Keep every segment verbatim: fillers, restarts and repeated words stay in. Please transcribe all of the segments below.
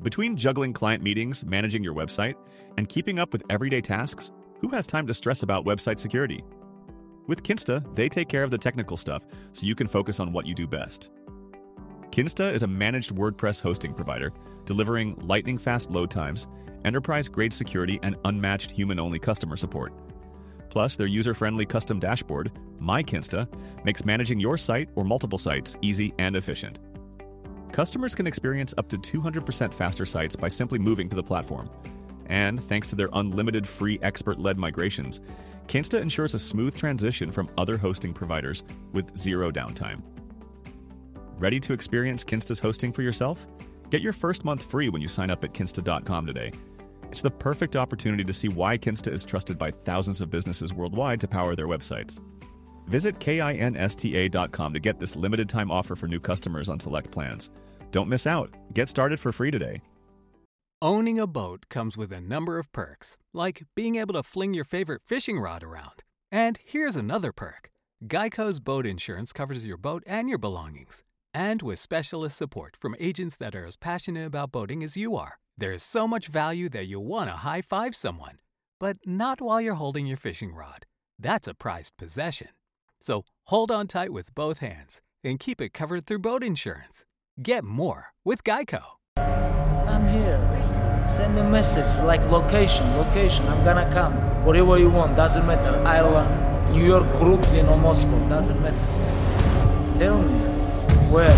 Between juggling client meetings, managing your website, and keeping up with everyday tasks, who has time to stress about website security? With Kinsta, they take care of the technical stuff so you can focus on what you do best. Kinsta is a managed WordPress hosting provider, delivering lightning-fast load times, enterprise-grade security, and unmatched human-only customer support. Plus, their user-friendly custom dashboard, MyKinsta, makes managing your site or multiple sites easy and efficient. Customers can experience up to two hundred percent faster sites by simply moving to the platform. And thanks to their unlimited free expert-led migrations, Kinsta ensures a smooth transition from other hosting providers with zero downtime. Ready to experience Kinsta's hosting for yourself? Get your first month free when you sign up at kinsta dot com today. It's the perfect opportunity to see why Kinsta is trusted by thousands of businesses worldwide to power their websites. Visit kinsta dot com to get this limited time offer for new customers on select plans. Don't miss out. Get started for free today. Owning a boat comes with a number of perks, like being able to fling your favorite fishing rod around. And here's another perk. Geico's boat insurance covers your boat and your belongings. And with specialist support from agents that are as passionate about boating as you are, there's so much value that you'll want to high-five someone. But not while you're holding your fishing rod. That's a prized possession. So hold on tight with both hands and keep it covered through boat insurance. Get more with Geico. I'm here. Send me a message, like location, location, I'm gonna come. Whatever you want, doesn't matter. Ireland, New York, Brooklyn, or Moscow, doesn't matter. Tell me, where?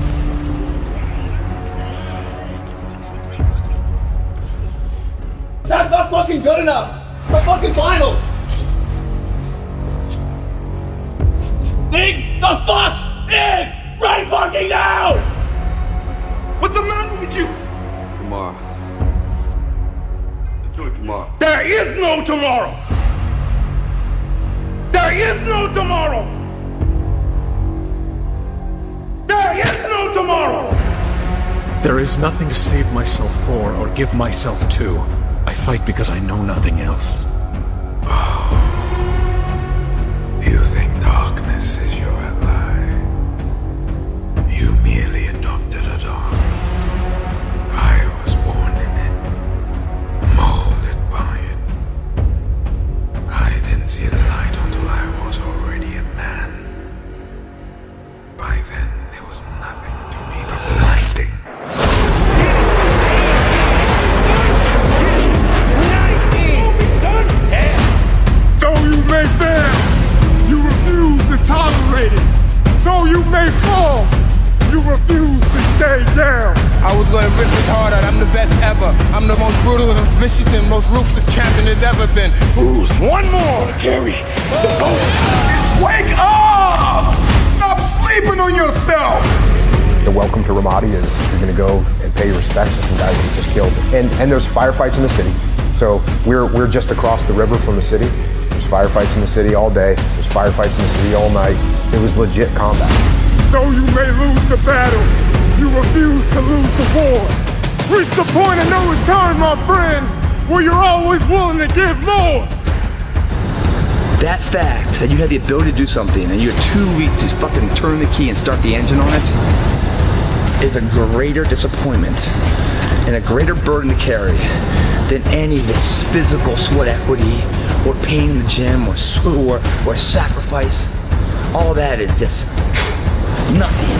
That's not fucking good enough! My fucking final! Think the fuck in! Right fucking now! What's the matter with you? Tomorrow. Enjoy tomorrow. There is no tomorrow! There is no tomorrow! There is no tomorrow! There is nothing to save myself for or give myself to. I fight because I know nothing else. You think darkness is your ally. You merely adopted a dark. I was born in it, molded by it. I didn't see the light until I was already a man. By then, there was nothing to me but blinding. Though you may fail, you refuse to tolerate it. Though you may fall, you refuse to stay down. I was gonna rip his heart out, I'm the best ever. I'm the most brutal and vicious and most ruthless champion there's ever been. Who's one more to carry the ghost? Wake up! Stop sleeping on yourself! The welcome to Ramadi is you're going to go and pay your respects to some guys that you just killed. And and there's firefights in the city. So we're we're just across the river from the city. There's firefights in the city all day. There's firefights in the city all night. It was legit combat. Though you may lose the battle, you refuse to lose the war. Reach the point of no return, my friend, where you're always willing to give more. That fact that you have the ability to do something and you're too weak to fucking turn the key and start the engine on it is a greater disappointment and a greater burden to carry than any of this physical sweat equity or pain in the gym or or, or sacrifice. All that is just nothing.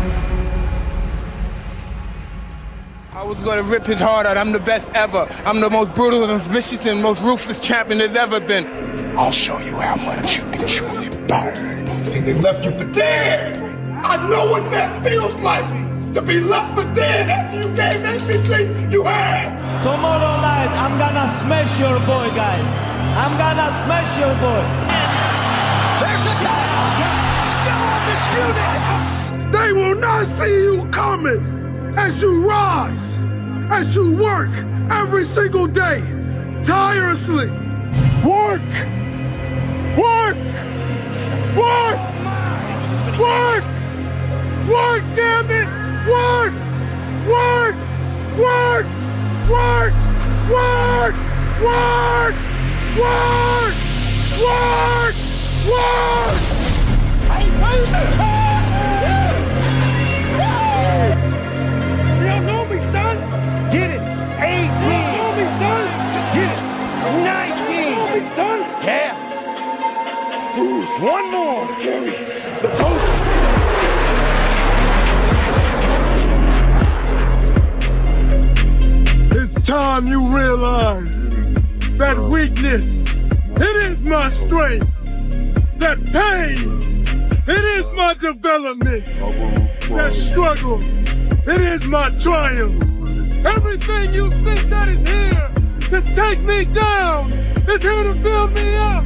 I was gonna rip his heart out, I'm the best ever. I'm the most brutal and vicious and most ruthless champion there's ever been. I'll show you how much you can truly burn. And they left you for dead. I know what that feels like, to be left for dead after you gave everything you had. Tomorrow night, I'm gonna smash your boy, guys. I'm gonna smash your boy. There's the title! Still undisputed! They will not see you coming as you rise, as you work every single day, tirelessly. Work! Work! Work! Work! Work, damn it! Work! Work! Work! Work! Work! Work! Work! Work! Work! You don't know me, son! Get it. eighteen. Hold me, son. Get it. nineteen. Hold me, son. Yeah. Bruce, one more to carry the post. It's time you realize that weakness, it is my strength. That pain, it is my development. That struggle, it is my triumph. Everything you think that is here to take me down is here to build me up.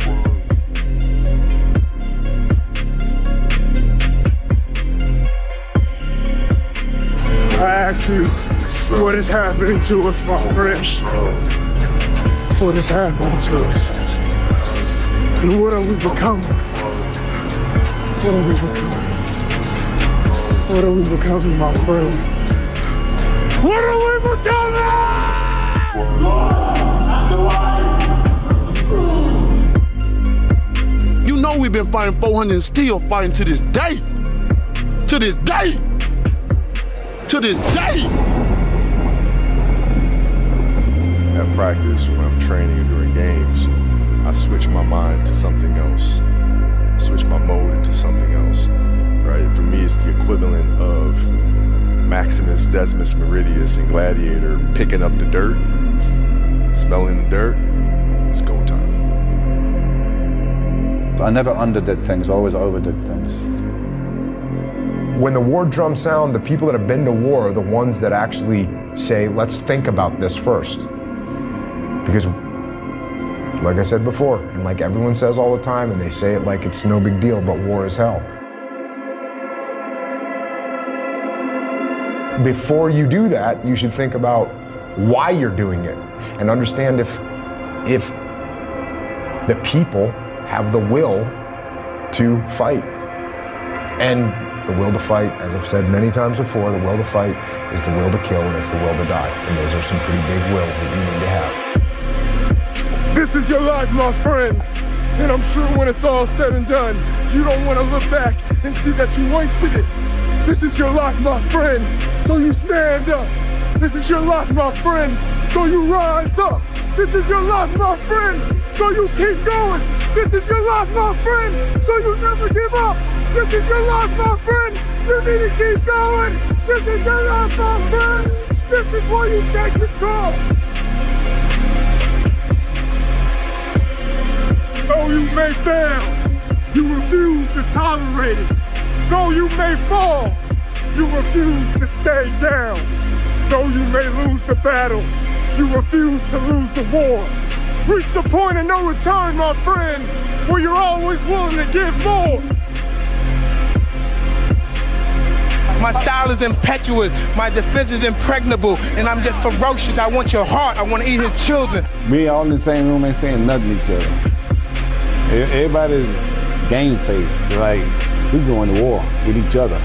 I ask you, what is happening to us, my friends? What is happening to us? And what are we becoming? What are we becoming? What are we becoming, my friend? What are we becoming? You know we've been fighting four hundred and still fighting to this day. To this day. To this day. At practice, when I'm training and during games, I switch my mind to something else. I switch my mode into something else. Right? For me, it's the equivalent of Maximus Decimus Meridius in Gladiator picking up the dirt, smelling the dirt. It's go time. I never underdid things, I always overdid things. When the war drums sound, the people that have been to war are the ones that actually say, let's think about this first. Because, like I said before, and like everyone says all the time, and they say it like it's no big deal, but war is hell. Before you do that, you should think about why you're doing it and understand if, if the people have the will to fight. And the will to fight, as I've said many times before, the will to fight is the will to kill and it's the will to die. And those are some pretty big wills that you need to have. This is your life, my friend. And I'm sure when it's all said and done, you don't want to look back and see that you wasted it. This is your life, my friend, so you stand up. This is your life, my friend, so you rise up. This is your life, my friend, so you keep going. This is your life, my friend, so you never give up. This is your life, my friend, you need to keep going. This is your life, my friend, this is where you take control. Though you may fail, you refuse to tolerate it. Though you may fall, you refuse to stay down. Though you may lose the battle, you refuse to lose the war. Reach the point of no return, my friend, where you're always willing to give more. My style is impetuous, my defense is impregnable, and I'm just ferocious. I want your heart, I want to eat his children. We all in the same room ain't saying nothing to each other. Everybody's game face, like we going to war with each other.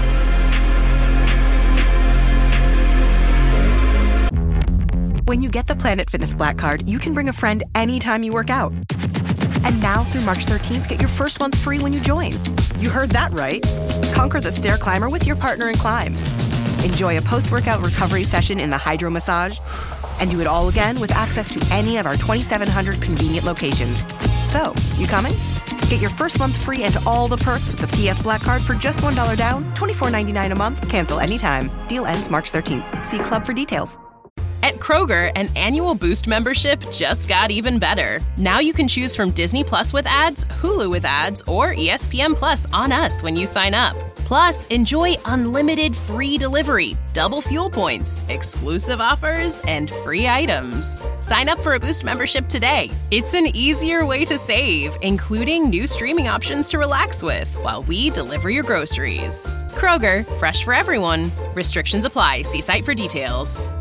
When you get the Planet Fitness Black Card, you can bring a friend anytime you work out. And now through March thirteenth, get your first month free when you join. You heard that right. Conquer the stair climber with your partner in climb. Enjoy a post-workout recovery session in the Hydro Massage. And do it all again with access to any of our twenty-seven hundred convenient locations. So, you coming? Get your first month free and all the perks with the P F Black Card for just one dollar down, twenty-four ninety-nine a month. Cancel anytime. Deal ends March thirteenth. See Club for details. At Kroger, an annual Boost membership just got even better. Now you can choose from Disney Plus with ads, Hulu with ads, or E S P N Plus on us when you sign up. Plus, enjoy unlimited free delivery, double fuel points, exclusive offers, and free items. Sign up for a Boost membership today. It's an easier way to save, including new streaming options to relax with while we deliver your groceries. Kroger, fresh for everyone. Restrictions apply. See site for details.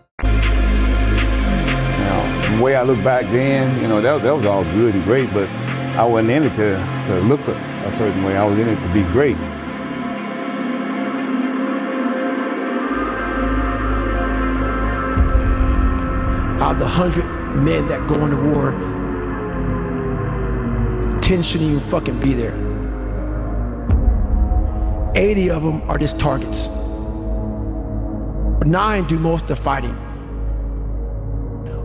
The way I look back then, you know, that, that was all good and great, but I wasn't in it to, to look a, a certain way. I was in it to be great. Out of the hundred men that go into war, ten shouldn't even fucking be there. eighty of them are just targets. Nine do most of the fighting.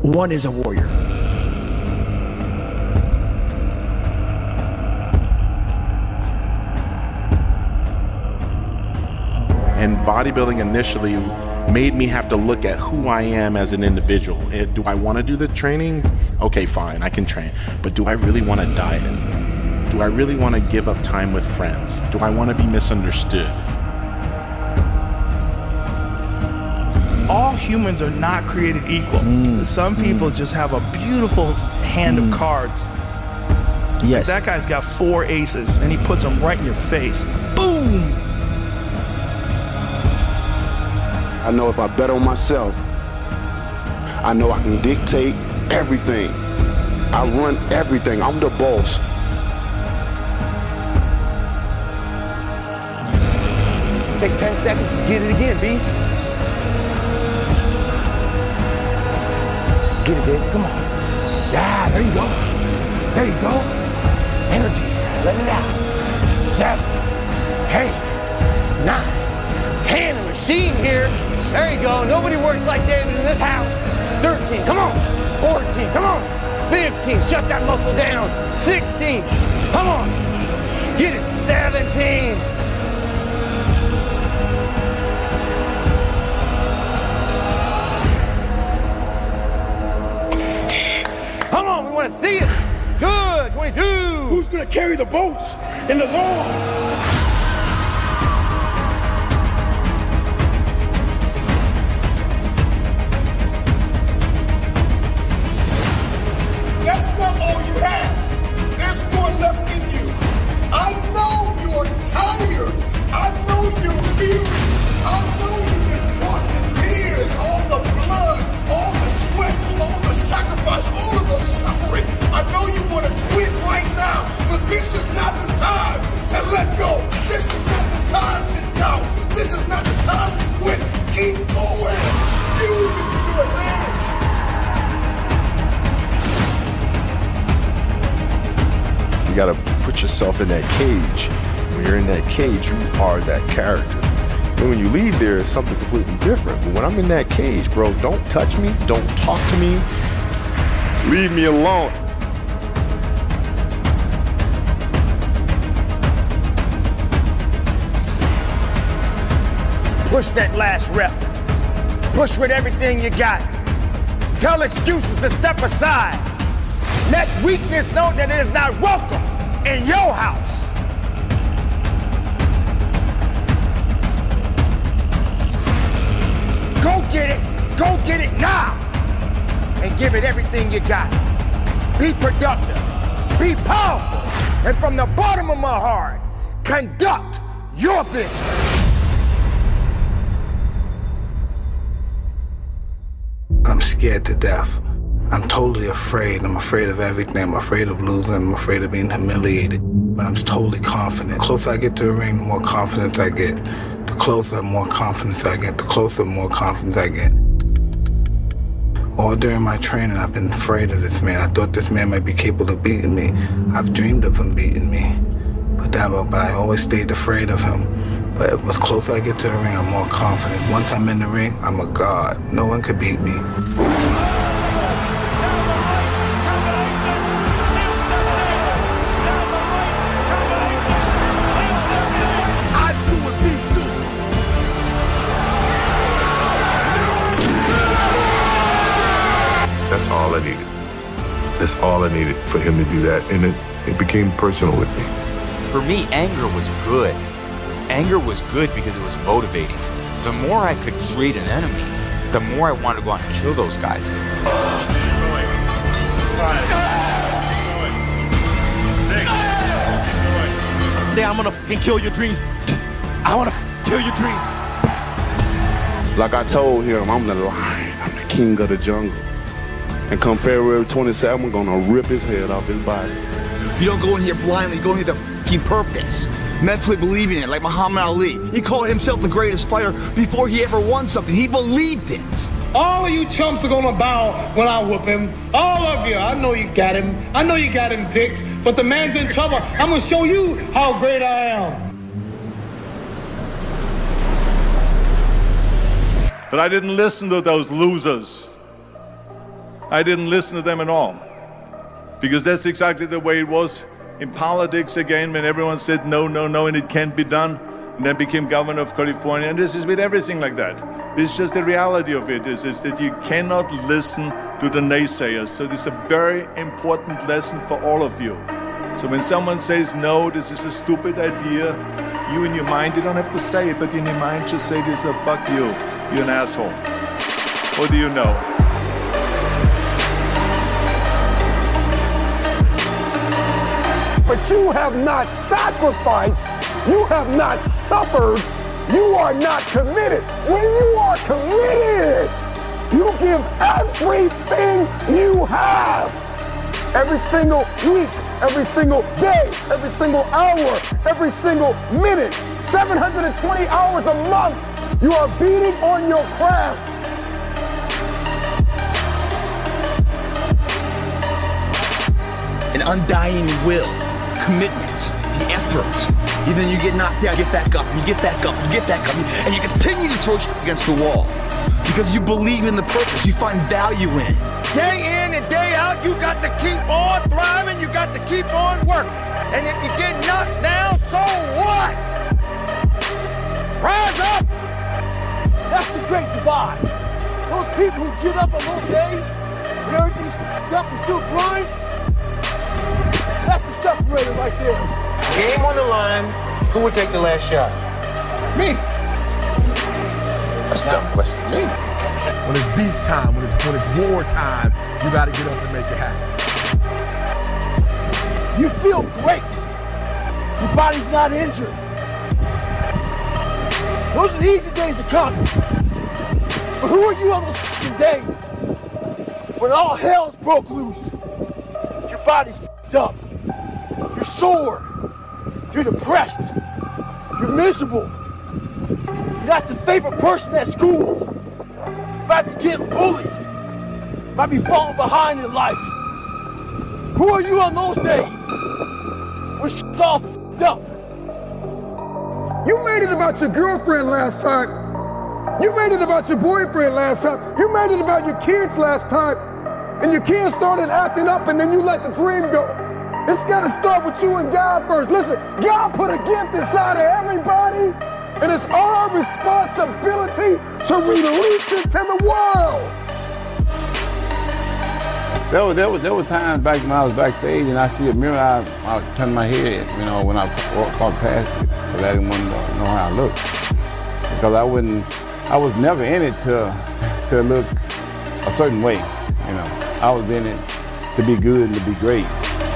one is a warrior. And bodybuilding initially made me have to look at who I am as an individual. Eh, Do I want to do the training? Okay, fine, I can train. But do I really want to diet? Do I really want to give up time with friends? Do I want to be misunderstood? All humans are not created equal. Mm. Some people mm. just have a beautiful hand mm. of cards. Yes. That guy's got four aces, and he puts them right in your face. Boom! I know if I bet on myself, I know I can dictate everything. I run everything. I'm the boss. Take ten seconds to get it again, Beast. Get it, baby. Come on. Yeah, there you go. There you go. Energy. Let it out. Seven. Eight. Nine. Ten. A machine here. There you go. Nobody works like David in this house. thirteen. Come on. fourteen. Come on. fifteen. Shut that muscle down. sixteen. Come on. Get it. seventeen. Come on, we want to see it. Good, twenty-two. Who's gonna carry the boats and the logs? That's not all you have. There's more left in you. I know you're tired. I know you're weary. I know you've been brought to tears. All the blood, all the sweat, all the sacrifice, all of the suffering. I know you want to quit right now, but this is not the time to let go. This is not the time to doubt. This is not the time to quit. Keep going. Use it to your advantage. You gotta put yourself in that cage. When you're in that cage, you are that character. And when you leave there, it's something completely different. But when I'm in that cage, bro, don't touch me, don't talk to me, leave me alone. Push that last rep. Push with everything you got. Tell excuses to step aside. Let weakness know that it is not welcome in your house. Go get it. Go get it now. And give it everything you got. Be productive. Be powerful. And from the bottom of my heart, conduct your business. I'm scared to death. I'm totally afraid. I'm afraid of everything. I'm afraid of losing. I'm afraid of being humiliated. But I'm totally confident. The closer I get to the ring, the more confidence I get. The closer, the more confidence I get. The closer, the more confidence I get. All during my training, I've been afraid of this man. I thought this man might be capable of beating me. I've dreamed of him beating me. But that, but I always stayed afraid of him. But the closer I get to the ring, I'm more confident. Once I'm in the ring, I'm a god. No one could beat me. I do what beasts do. That's all I needed. That's all I needed for him to do that. And it, it became personal with me. For me, anger was good. Anger was good because it was motivating. The more I could create an enemy, the more I wanted to go out and kill those guys. Today I'm gonna fucking kill your dreams. I wanna kill your dreams. Like I told him, I'm the lion. I'm the king of the jungle. And come February twenty-seventh, I'm gonna rip his head off his body. You don't go in here blindly, you go in here with a fucking purpose. Mentally believing it, like Muhammad Ali. He called himself the greatest fighter before he ever won something. He believed it. All of you chumps are gonna bow when I whoop him. All of you. I know you got him. I know you got him picked. But the man's in trouble. I'm gonna show you how great I am. But I didn't listen to those losers. I didn't listen to them at all. Because that's exactly the way it was in politics again, when everyone said no, no, no, and it can't be done. And then became governor of California. And this is with everything like that. This is just the reality of it, is, is that you cannot listen to the naysayers. So this is a very important lesson for all of you. So when someone says, no, this is a stupid idea, you in your mind, you don't have to say it, but in your mind just say this, oh, fuck you, you're an asshole. What do you know? But you have not sacrificed, you have not suffered, you are not committed. When you are committed, you give everything you have. Every single week, every single day, every single hour, every single minute, seven hundred twenty hours a month, you are beating on your craft. An undying will, commitment, the effort. Even you get knocked down, get back up, you get back up, you get back up, and you continue to throw shit against the wall. Because you believe in the purpose, you find value in it. Day in and day out, you got to keep on thriving, you got to keep on working. And if you get knocked down, so what? Rise up! That's the great divide. Those people who get up on those days, when everything's f***ed up and still grind, that's the separator right there. Game on the line, who would take the last shot? Me. That's a dumb question. Me. When it's beast time, when it's when it's war time, you gotta get up and make it happen. You feel great. Your body's not injured. Those are the easy days to conquer. But who are you on those f***ing days when all hell's broke loose? Your body's f***ed up. You're sore. You're depressed. You're miserable. You're not the favorite person at school. You might be getting bullied. You might be falling behind in life. Who are you on those days when shit's all f***ed up? You made it about your girlfriend last time. You made it about your boyfriend last time. You made it about your kids last time. And your kids started acting up and then you let the dream go. It's gotta start with you and God first. Listen, God put a gift inside of everybody, and it's our responsibility to release it to the world. There were, there were, there were times back when I was backstage and I see a mirror, I, I would turn my head, you know, when I walked past it, because I didn't want to know how I looked. Because I wouldn't, I was never in it to, to look a certain way, you know. I was in it to be good and to be great.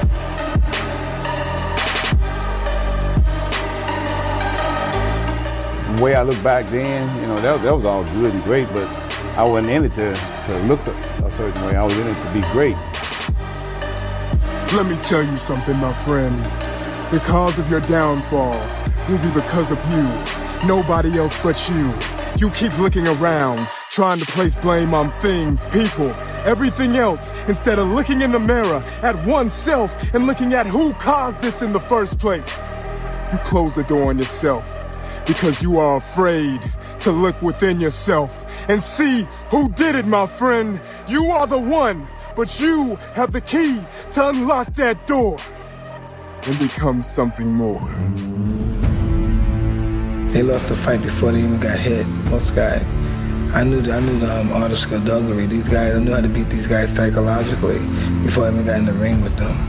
The way I look back then, you know, that, that was all good and great, but I wasn't in it to, to look a, a certain way. I was in it to be great. Let me tell you something, my friend. The cause of your downfall will be because of you. Nobody else but you. You keep looking around, trying to place blame on things, people, everything else, instead of looking in the mirror at oneself and looking at who caused this in the first place. You close the door on yourself because you are afraid to look within yourself and see who did it, my friend. You are the one, but you have the key to unlock that door and become something more. They lost the fight before they even got hit, most guys. I knew I knew the um, art of skullduggery. These guys, I knew how to beat these guys psychologically before I even got in the ring with them.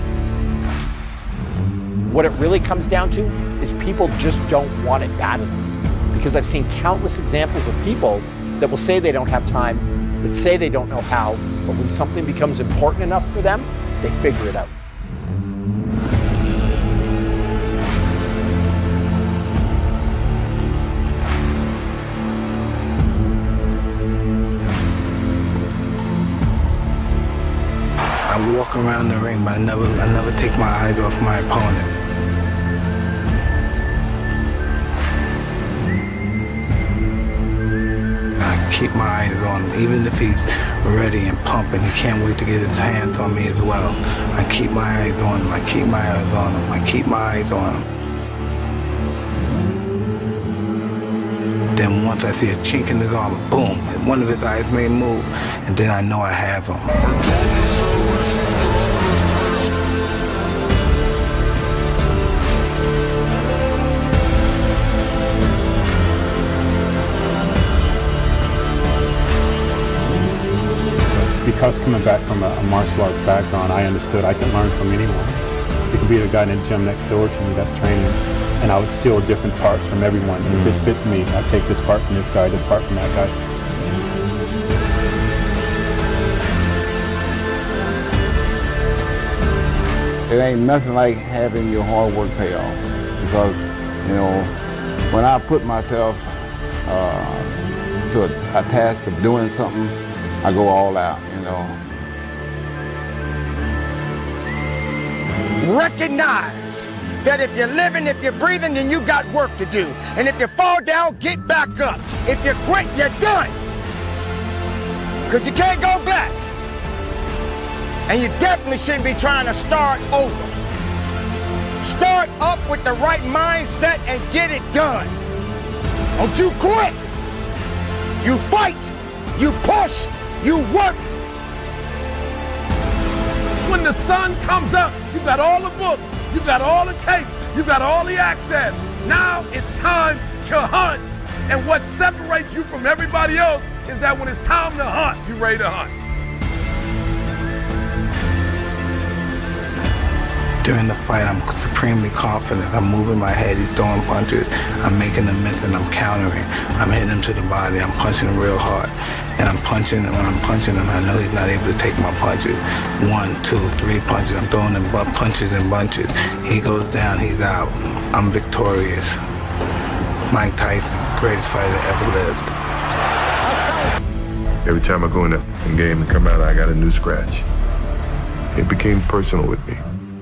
What it really comes down to is people just don't want it bad enough. Because I've seen countless examples of people that will say they don't have time, that say they don't know how, but when something becomes important enough for them, they figure it out. I walk around the ring, but I never, I never take my eyes off my opponent. I keep my eyes on him, even if he's ready and pumping. He can't wait to get his hands on me as well. I keep my eyes on him. I keep my eyes on him. I keep my eyes on him. then once I see a chink in his armor, boom, and one of his eyes may move, and then I know I have him. Because coming back from a, a martial arts background, I understood I can learn from anyone. It could be the guy in the gym next door to me that's training, and I would steal different parts from everyone. And if it fits me, I take this part from this guy, this part from that guy. It ain't nothing like having your hard work pay off. Because, you know, when I put myself uh, to a, a task of doing something, I go all out, you know. Recognize that if you're living, if you're breathing, then you got work to do. And if you fall down, get back up. If you quit, you're done. Because you can't go back. And you definitely shouldn't be trying to start over. Start up with the right mindset and get it done. Don't you quit. You fight. You push. You work. When the sun comes up, you got all the books, you got all the tapes, you got all the access. Now it's time to hunt. And what separates you from everybody else is that when it's time to hunt, you're ready to hunt. During the fight, I'm supremely confident. I'm moving my head, he's throwing punches. I'm making them miss and I'm countering. I'm hitting him to the body, I'm punching him real hard. And I'm punching, and when I'm punching him, I know he's not able to take my punches. One, two, three punches. I'm throwing him butt punches and bunches. He goes down, he's out. I'm victorious. Mike Tyson, greatest fighter ever lived. Every time I go in that game and come out, I got a new scratch. It became personal with me.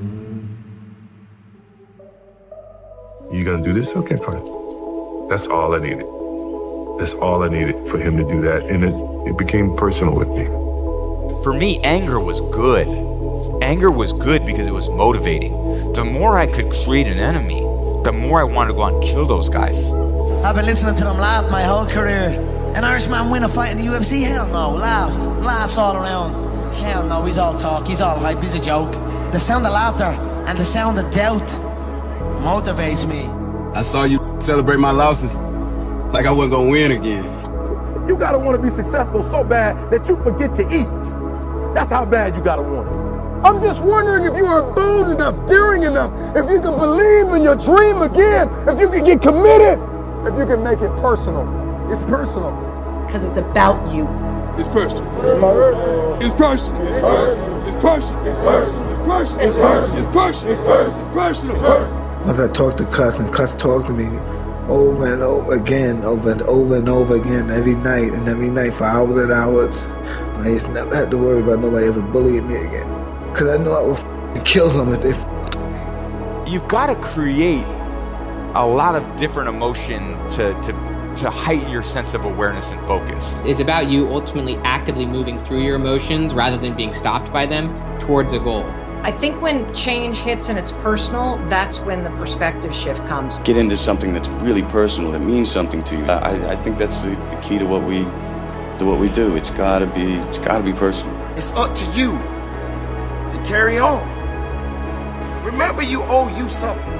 You gonna do this? Okay, fine. That's all I needed. That's all I needed for him to do that, and it, it became personal with me. For me, anger was good. Anger was good because it was motivating. The more I could create an enemy, the more I wanted to go out and kill those guys. I've been listening to them laugh my whole career. An Irishman win a fight in the U F C? Hell no. Laugh. Laughs all around. Hell no, he's all talk, he's all hype, he's a joke. The sound of laughter and the sound of doubt motivates me. I saw you celebrate my losses like I wasn't gonna win again. You gotta want to be successful so bad that you forget to eat. That's how bad you gotta want it. I'm just wondering if you are bold enough, daring enough, if you can believe in your dream again, if you can get committed, if you can make it personal. It's personal. Because it's about you. It's personal. It's personal. It's personal. It's personal. It's personal. It's personal. It's personal. It's personal. It's personal. It's personal. It's personal. Once I talked to Cuss, and Cuss talked to me over and over again, over and over and over again, every night and every night for hours and hours. I used to never have to worry about nobody ever bullying me again. Because I know I would f***ing kill them if they f***ed with me. You've got to create a lot of different emotion to, to, to heighten your sense of awareness and focus. It's about you ultimately actively moving through your emotions rather than being stopped by them towards a goal. I think when change hits and it's personal, that's when the perspective shift comes. Get into something that's really personal, that means something to you. I, I think that's the, the key to what we to what we do. It's gotta be it's gotta be personal. It's up to you to carry on. Remember, you owe you something.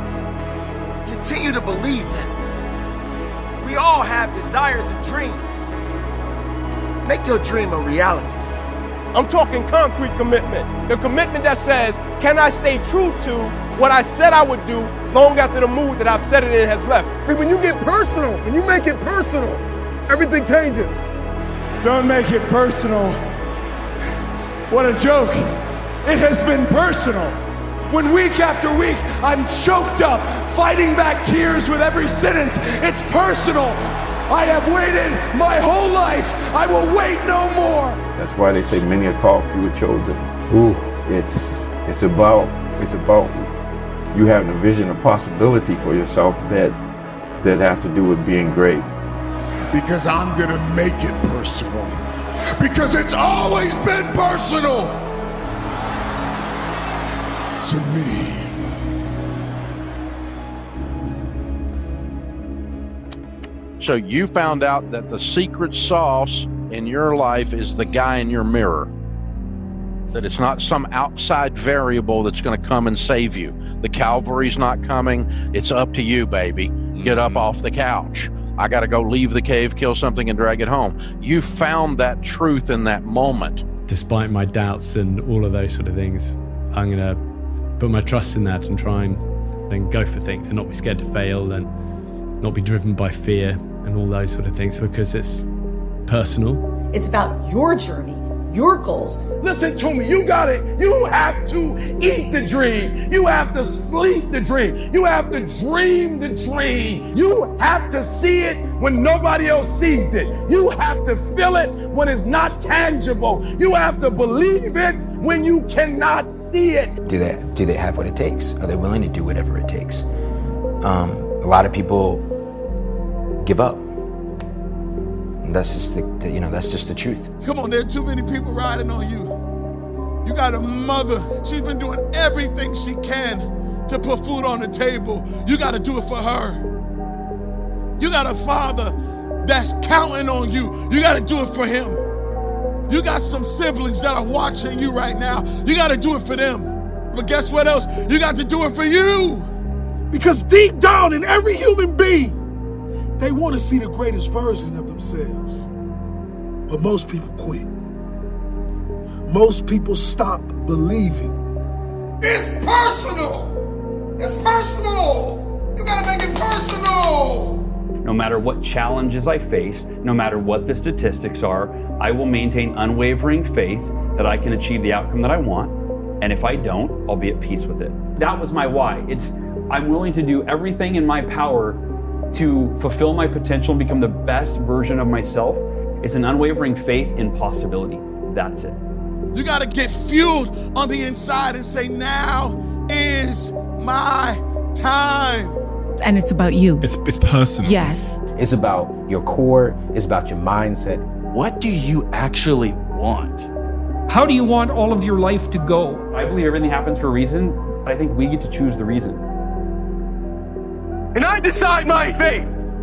Continue to believe that. We all have desires and dreams. Make your dream a reality. I'm talking concrete commitment. The commitment that says, can I stay true to what I said I would do long after the mood that I've set it in has left? See, when you get personal, when you make it personal, everything changes. Don't make it personal. What a joke. It has been personal. When week after week, I'm choked up, fighting back tears with every sentence. It's personal. I have waited my whole life. I will wait no more. That's why they say many are called, few are chosen. Ooh. It's it's about it's about you having a vision, a possibility for yourself that that has to do with being great. Because I'm gonna make it personal. Because it's always been personal to me. So you found out that the secret sauce in your life is the guy in your mirror. That it's not some outside variable that's going to come and save you. The Calvary's not coming. It's up to you, baby. Get up off the couch. I got to go leave the cave, kill something, and drag it home. You found that truth in that moment. Despite my doubts and all of those sort of things, I'm going to put my trust in that and try and then go for things and not be scared to fail and not be driven by fear and all those sort of things, because it's personal. It's about your journey, your goals. Listen to me, you got it. You have to eat the dream. You have to sleep the dream. You have to dream the dream. You have to see it when nobody else sees it. You have to feel it when it's not tangible. You have to believe it when you cannot see it. Do they, do they have what it takes? Are they willing to do whatever it takes? Um, a lot of people give up. That's just the, the, you know, that's just the truth. Come on, there are too many people riding on you. You got a mother. She's been doing everything she can to put food on the table. You got to do it for her. You got a father that's counting on you. You got to do it for him. You got some siblings that are watching you right now. You got to do it for them. But guess what else? You got to do it for you. Because deep down in every human being, they want to see the greatest version of themselves. But most people quit. Most people stop believing. It's personal. It's personal. You gotta make it personal. No matter what challenges I face, no matter what the statistics are, I will maintain unwavering faith that I can achieve the outcome that I want. And if I don't, I'll be at peace with it. That was my why. It's I'm willing to do everything in my power to fulfill my potential and become the best version of myself. It's an unwavering faith in possibility. That's it. You got to get fueled on the inside and say, now is my time. And it's about you. It's, it's personal. Yes. It's about your core. It's about your mindset. What do you actually want? How do you want all of your life to go? I believe everything happens for a reason, but I think we get to choose the reason. And I decide my fate.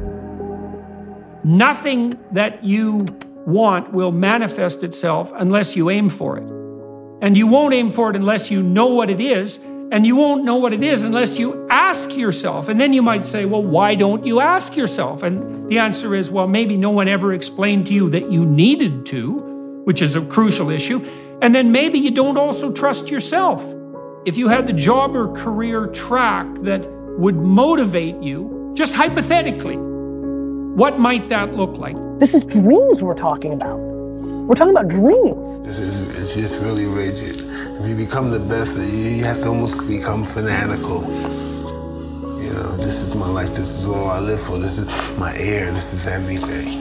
Nothing that you want will manifest itself unless you aim for it. And you won't aim for it unless you know what it is. And you won't know what it is unless you ask yourself. And then you might say, well, why don't you ask yourself? And the answer is, well, maybe no one ever explained to you that you needed to, which is a crucial issue. And then maybe you don't also trust yourself. If you had the job or career track that would motivate you, just hypothetically, what might that look like? This is dreams we're talking about. We're talking about dreams. This is, it's just really rigid. If you become the best, you have to almost become fanatical. You know, this is my life, this is all I live for, this is my air, this is everything.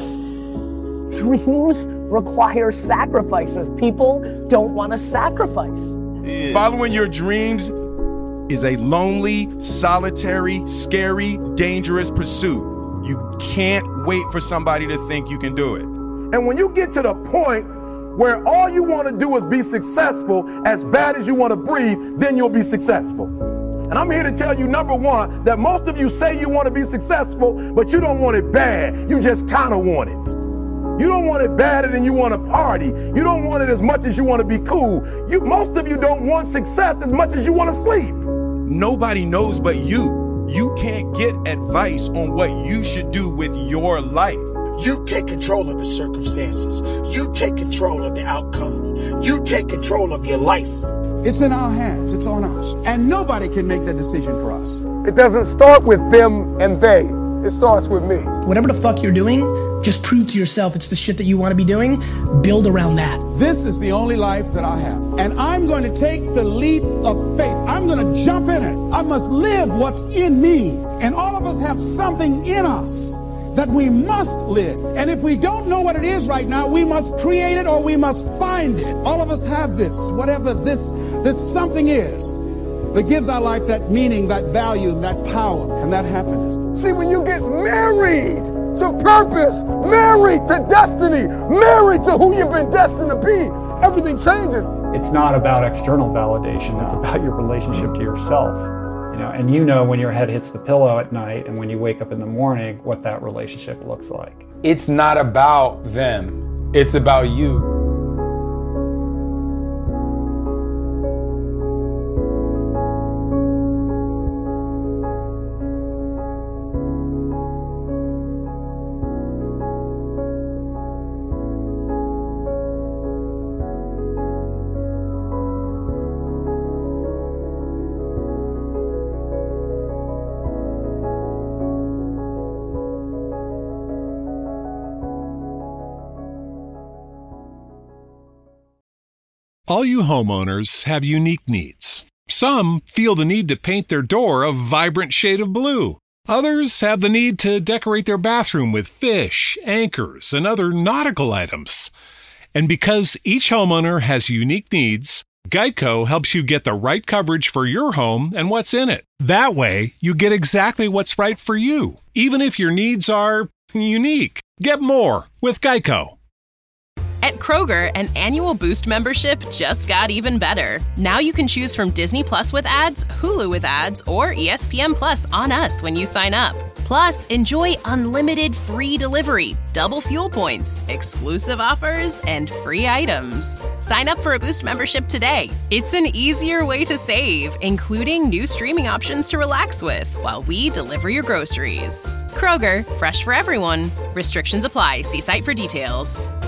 Dreams require sacrifices. People don't want to sacrifice. Yeah. Following your dreams is a lonely, solitary, scary, dangerous pursuit. You can't wait for somebody to think you can do it. And when you get to the point where all you want to do is be successful, as bad as you want to breathe, then you'll be successful. And I'm here to tell you, number one, that most of you say you want to be successful, but you don't want it bad. You just kind of want it. You don't want it badder than you want to party. You don't want it as much as you want to be cool. You, most of you don't want success as much as you want to sleep. Nobody knows but you. You can't get advice on what you should do with your life. You take control of the circumstances. You take control of the outcome. You take control of your life. It's in our hands. It's on us. And nobody can make that decision for us. It doesn't start with them and they. It starts with me. Whatever the fuck you're doing, just prove to yourself it's the shit that you want to be doing. Build around that. This is the only life that I have. And I'm going to take the leap of faith. I'm going to jump in it. I must live what's in me. And all of us have something in us that we must live. And if we don't know what it is right now, we must create it or we must find it. All of us have this, whatever this, this something is that gives our life that meaning, that value, that power, and that happiness. See, when you get married to purpose, married to destiny, married to who you've been destined to be, everything changes. It's not about external validation. It's about your relationship to yourself. You know, and you know when your head hits the pillow at night and when you wake up in the morning, what that relationship looks like. It's not about them. It's about you. All you homeowners have unique needs. Some feel the need to paint their door a vibrant shade of blue. Others have the need to decorate their bathroom with fish, anchors, and other nautical items. And because each homeowner has unique needs, Geico helps you get the right coverage for your home and what's in it. That way, you get exactly what's right for you, even if your needs are unique. Get more with Geico. At Kroger, an annual Boost membership just got even better. Now you can choose from Disney Plus with ads, Hulu with ads, or E S P N Plus on us when you sign up. Plus, enjoy unlimited free delivery, double fuel points, exclusive offers, and free items. Sign up for a Boost membership today. It's an easier way to save, including new streaming options to relax with while we deliver your groceries. Kroger, fresh for everyone. Restrictions apply. See site for details.